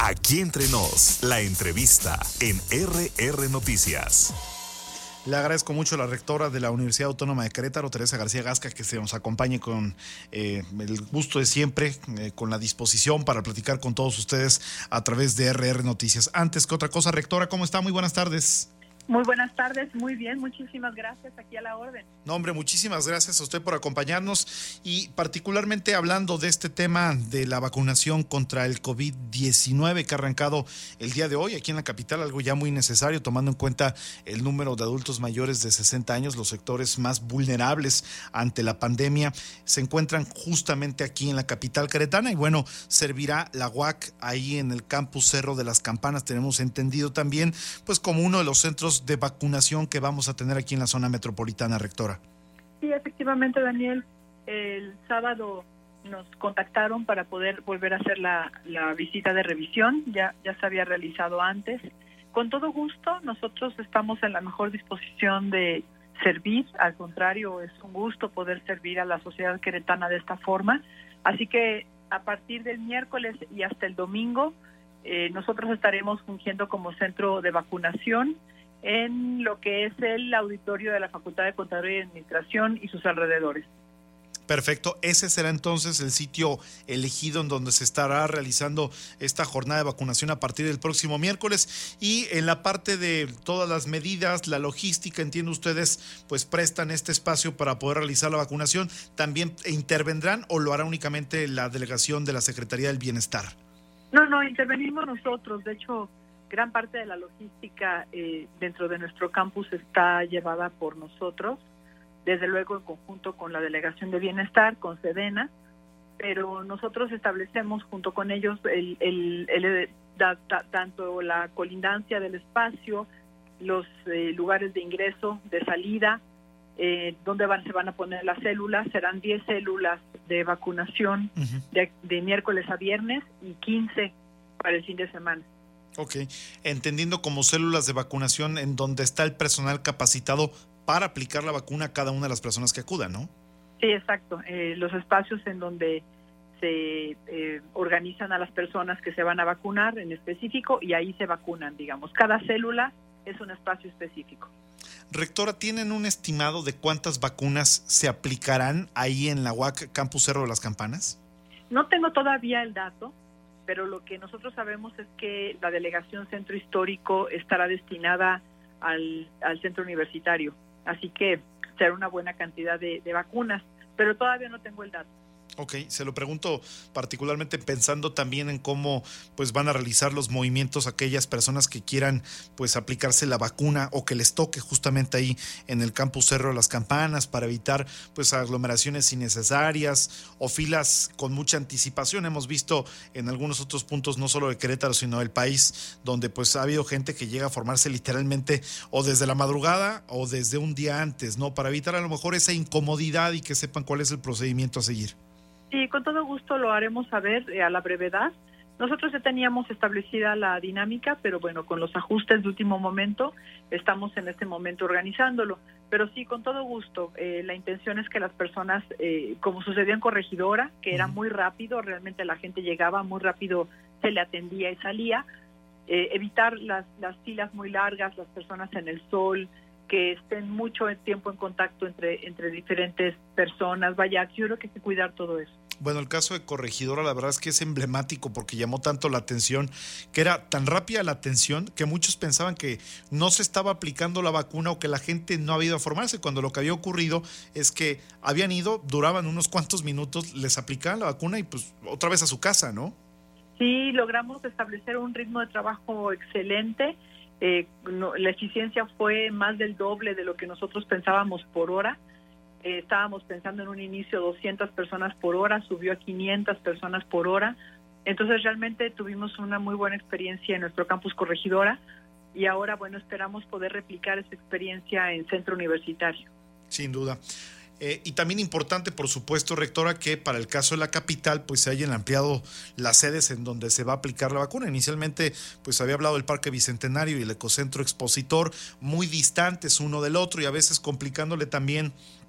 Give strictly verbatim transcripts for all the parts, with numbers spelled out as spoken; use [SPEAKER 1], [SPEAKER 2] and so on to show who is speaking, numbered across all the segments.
[SPEAKER 1] Aquí entre nos, la entrevista en R R Noticias.
[SPEAKER 2] Le agradezco mucho a la rectora de la Universidad Autónoma de Querétaro, Teresa García Gasca, que se nos acompañe con eh, el gusto de siempre, eh, con la disposición para platicar con todos ustedes a través de R R Noticias. Antes que otra cosa, rectora, ¿cómo está? Muy buenas tardes.
[SPEAKER 3] Muy buenas tardes, muy bien, muchísimas gracias, aquí a la orden.
[SPEAKER 2] No, hombre, muchísimas gracias a usted por acompañarnos y particularmente hablando de este tema de la vacunación contra el COVID diecinueve que ha arrancado el día de hoy aquí en la capital, algo ya muy necesario tomando en cuenta el número de adultos mayores de sesenta años, los sectores más vulnerables ante la pandemia, se encuentran justamente aquí en la capital queretana y bueno, servirá la U A C ahí en el campus Cerro de las Campanas, tenemos entendido también, pues como uno de los centros de vacunación que vamos a tener aquí en la zona metropolitana, rectora.
[SPEAKER 3] Sí, efectivamente, Daniel, el sábado nos contactaron para poder volver a hacer la, la visita de revisión, ya, ya se había realizado antes. Con todo gusto, nosotros estamos en la mejor disposición de servir, al contrario, es un gusto poder servir a la sociedad queretana de esta forma, así que a partir del miércoles y hasta el domingo, eh, nosotros estaremos fungiendo como centro de vacunación en lo que es el auditorio de la Facultad de Contaduría y Administración y sus alrededores.
[SPEAKER 2] Perfecto, ese será entonces el sitio elegido en donde se estará realizando esta jornada de vacunación a partir del próximo miércoles. Y en la parte de todas las medidas, la logística, entiendo ustedes, pues prestan este espacio para poder realizar la vacunación. ¿También intervendrán o lo hará únicamente la delegación de la Secretaría del Bienestar?
[SPEAKER 3] No, no, intervenimos nosotros. De hecho, gran parte de la logística eh, dentro de nuestro campus está llevada por nosotros, desde luego en conjunto con la Delegación de Bienestar, con Sedena, pero nosotros establecemos junto con ellos el, el, el, el da, da, tanto la colindancia del espacio, los eh, lugares de ingreso, de salida, eh, donde van, se van a poner las células. Serán diez células de vacunación uh-huh. de, de miércoles a viernes y quince para el fin de semana.
[SPEAKER 2] Ok, entendiendo como células de vacunación en donde está el personal capacitado para aplicar la vacuna a cada una de las personas que acudan, ¿no?
[SPEAKER 3] Sí, exacto. Eh, los espacios en donde se eh, organizan a las personas que se van a vacunar en específico y ahí se vacunan, digamos. Cada célula es un espacio específico.
[SPEAKER 2] Rectora, ¿tienen un estimado de cuántas vacunas se aplicarán ahí en la U A C Campus Cerro de las Campanas?
[SPEAKER 3] No tengo todavía el dato, pero lo que nosotros sabemos es que la delegación centro histórico estará destinada al, al centro universitario, así que será una buena cantidad de, de vacunas, pero todavía no tengo el dato.
[SPEAKER 2] Ok, se lo pregunto particularmente pensando también en cómo pues van a realizar los movimientos aquellas personas que quieran pues aplicarse la vacuna o que les toque justamente ahí en el campus Cerro de las Campanas para evitar pues aglomeraciones innecesarias o filas con mucha anticipación. Hemos visto en algunos otros puntos, no solo de Querétaro, sino del país, donde pues ha habido gente que llega a formarse literalmente o desde la madrugada o desde un día antes, ¿no? Para evitar a lo mejor esa incomodidad y que sepan cuál es el procedimiento a seguir.
[SPEAKER 3] Sí, con todo gusto lo haremos saber eh, a la brevedad. Nosotros ya teníamos establecida la dinámica, pero bueno, con los ajustes de último momento, estamos en este momento organizándolo. Pero sí, con todo gusto, eh, la intención es que las personas, eh, como sucedió en Corregidora, que era muy rápido, realmente la gente llegaba, muy rápido se le atendía y salía, eh, evitar las, las filas muy largas, las personas en el sol, que estén mucho tiempo en contacto entre, entre diferentes personas. Vaya, yo creo que hay que cuidar todo eso.
[SPEAKER 2] Bueno, el caso de Corregidora la verdad es que es emblemático porque llamó tanto la atención, que era tan rápida la atención que muchos pensaban que no se estaba aplicando la vacuna o que la gente no había ido a formarse, cuando lo que había ocurrido es que habían ido, duraban unos cuantos minutos, les aplicaban la vacuna y pues otra vez a su casa, ¿no?
[SPEAKER 3] Sí, logramos establecer un ritmo de trabajo excelente. Eh, no, la eficiencia fue más del doble de lo que nosotros pensábamos por hora. Eh, estábamos pensando en un inicio doscientas personas por hora, subió a quinientas personas por hora. Entonces realmente tuvimos una muy buena experiencia en nuestro campus Corregidora y ahora, bueno, esperamos poder replicar esa experiencia en centro universitario.
[SPEAKER 2] Sin duda. Eh, y también importante, por supuesto, rectora, que para el caso de la capital, pues se hayan ampliado las sedes en donde se va a aplicar la vacuna. Inicialmente, pues había hablado del Parque Bicentenario y el Ecocentro Expositor, muy distantes uno del otro y a veces complicándole también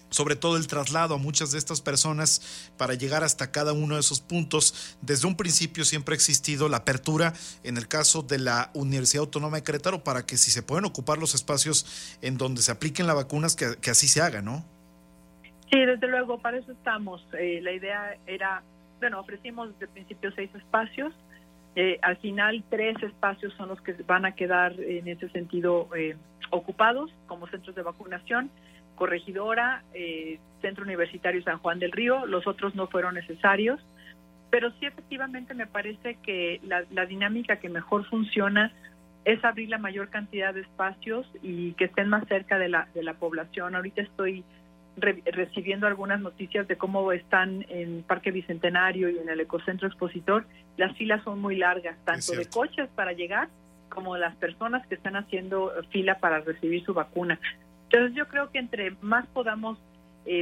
[SPEAKER 2] sobre todo el traslado a muchas de estas personas para llegar hasta cada uno de esos puntos. Desde un principio siempre ha existido la apertura en el caso de la Universidad Autónoma de Querétaro para que si se pueden ocupar los espacios en donde se apliquen las vacunas, que, que así se haga, ¿no?
[SPEAKER 3] Sí, desde luego, para eso estamos. Eh, la idea era, bueno, ofrecimos desde el principio seis espacios. Eh, al final, tres espacios son los que van a quedar en ese sentido eh, ocupados como centros de vacunación. Corregidora, eh, Centro Universitario San Juan del Río, los otros no fueron necesarios, pero sí efectivamente me parece que la, la dinámica que mejor funciona es abrir la mayor cantidad de espacios y que estén más cerca de la, de la población. Ahorita estoy re, recibiendo algunas noticias de cómo están en Parque Bicentenario y en el Ecocentro Expositor. Las filas son muy largas, tanto de coches para llegar como las personas que están haciendo fila para recibir su vacuna. Entonces yo creo que entre más podamos eh,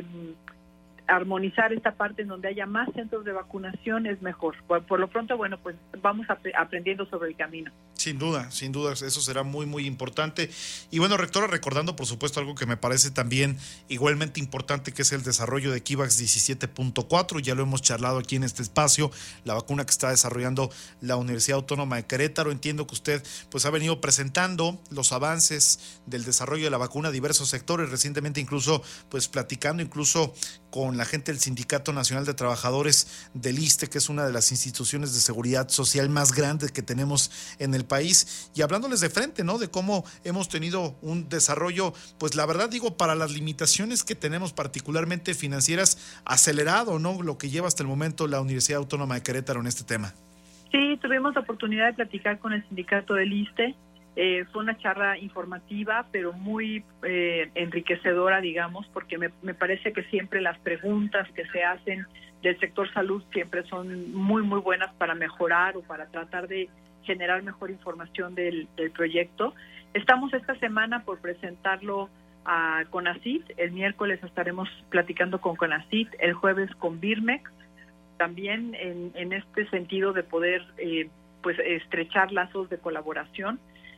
[SPEAKER 3] armonizar esta parte en donde haya más centros de vacunación es mejor. Por, por lo pronto, bueno, pues vamos ap- aprendiendo sobre el camino.
[SPEAKER 2] Sin duda, sin duda, eso será muy, muy importante. Y bueno, rectora, recordando por supuesto algo que me parece también igualmente importante, que es el desarrollo de CureVac diecisiete punto cuatro, ya lo hemos charlado aquí en este espacio, la vacuna que está desarrollando la Universidad Autónoma de Querétaro. Entiendo que usted pues ha venido presentando los avances del desarrollo de la vacuna a diversos sectores, recientemente incluso pues platicando incluso con la gente del Sindicato Nacional de Trabajadores del ISSSTE, que es una de las instituciones de seguridad social más grandes que tenemos en el país, y hablándoles de frente, ¿no? De cómo hemos tenido un desarrollo, pues la verdad digo, para las limitaciones que tenemos particularmente financieras, acelerado, ¿no? Lo que lleva hasta el momento la Universidad Autónoma de Querétaro en este tema.
[SPEAKER 3] Sí, tuvimos la oportunidad de platicar con el sindicato del ISSSTE. Eh, fue una charla informativa, pero muy eh, enriquecedora, digamos, porque me, me parece que siempre las preguntas que se hacen del sector salud siempre son muy, muy buenas para mejorar o para tratar de generar mejor información del, del proyecto. Estamos esta semana por presentarlo a CONACYT. El miércoles estaremos platicando con CONACYT, el jueves con Birmex, también en, en este sentido de poder eh, pues estrechar lazos de colaboración.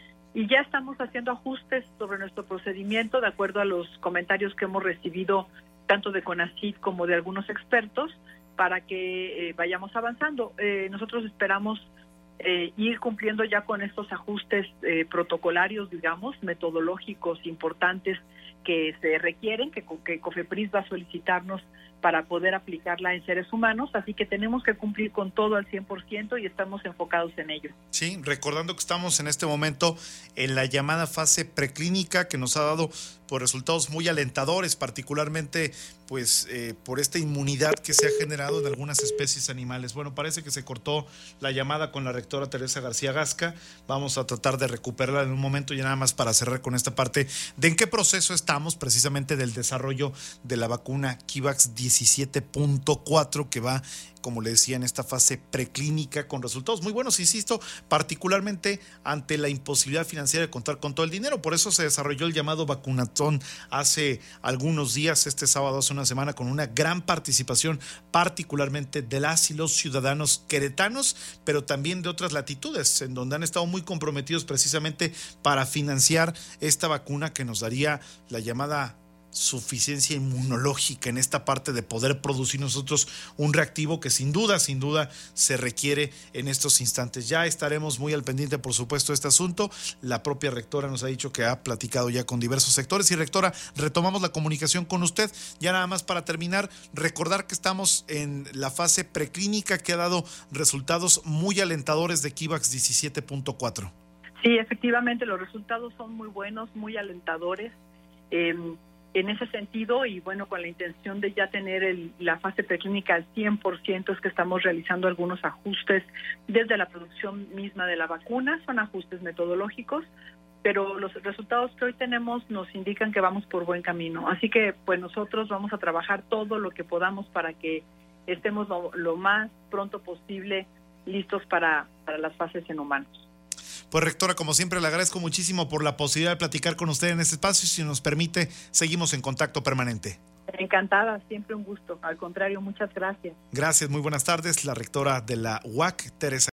[SPEAKER 3] Y ya estamos haciendo ajustes sobre nuestro procedimiento de acuerdo a los comentarios que hemos recibido tanto de CONACYT como de algunos expertos para que eh, vayamos avanzando. Eh, nosotros esperamos eh, ir cumpliendo ya con estos ajustes eh, protocolarios, digamos, metodológicos importantes que se requieren, que, que COFEPRIS va a solicitarnos para poder aplicarla en seres humanos, así que tenemos que cumplir con todo al cien por ciento y estamos enfocados en ello.
[SPEAKER 2] Sí, recordando que estamos en este momento en la llamada fase preclínica, que nos ha dado pues, resultados muy alentadores, particularmente pues eh, por esta inmunidad que se ha generado en algunas especies animales. Bueno, parece que se cortó la llamada con la rectora Teresa García Gasca. Vamos a tratar de recuperarla en un momento, y nada más para cerrar con esta parte de en qué proceso estamos precisamente del desarrollo de la vacuna CureVac diecisiete punto cuatro, que va, como le decía, en esta fase preclínica con resultados muy buenos, insisto, particularmente ante la imposibilidad financiera de contar con todo el dinero. Por eso se desarrolló el llamado vacunatón hace algunos días, este sábado, hace una semana, con una gran participación, particularmente de las y los ciudadanos queretanos, pero también de otras latitudes, en donde han estado muy comprometidos precisamente para financiar esta vacuna que nos daría la llamada suficiencia inmunológica en esta parte de poder producir nosotros un reactivo que sin duda, sin duda se requiere en estos instantes. Ya estaremos muy al pendiente, por supuesto, de este asunto. La propia rectora nos ha dicho que ha platicado ya con diversos sectores. Y rectora, retomamos la comunicación con usted. Ya nada más para terminar, recordar que estamos en la fase preclínica que ha dado resultados muy alentadores de CureVac diecisiete punto cuatro.
[SPEAKER 3] Sí, efectivamente, los resultados son muy buenos, muy alentadores. Eh, En ese sentido, y bueno, con la intención de ya tener el, la fase preclínica al cien por ciento, es que estamos realizando algunos ajustes desde la producción misma de la vacuna. Son ajustes metodológicos, pero los resultados que hoy tenemos nos indican que vamos por buen camino. Así que pues nosotros vamos a trabajar todo lo que podamos para que estemos lo, lo más pronto posible listos para, para las fases en humanos.
[SPEAKER 2] Pues rectora, como siempre, le agradezco muchísimo por la posibilidad de platicar con usted en este espacio. Si nos permite, seguimos en contacto permanente.
[SPEAKER 3] Encantada, siempre un gusto. Al contrario, muchas gracias.
[SPEAKER 2] Gracias, muy buenas tardes. La rectora de la U A C, Teresa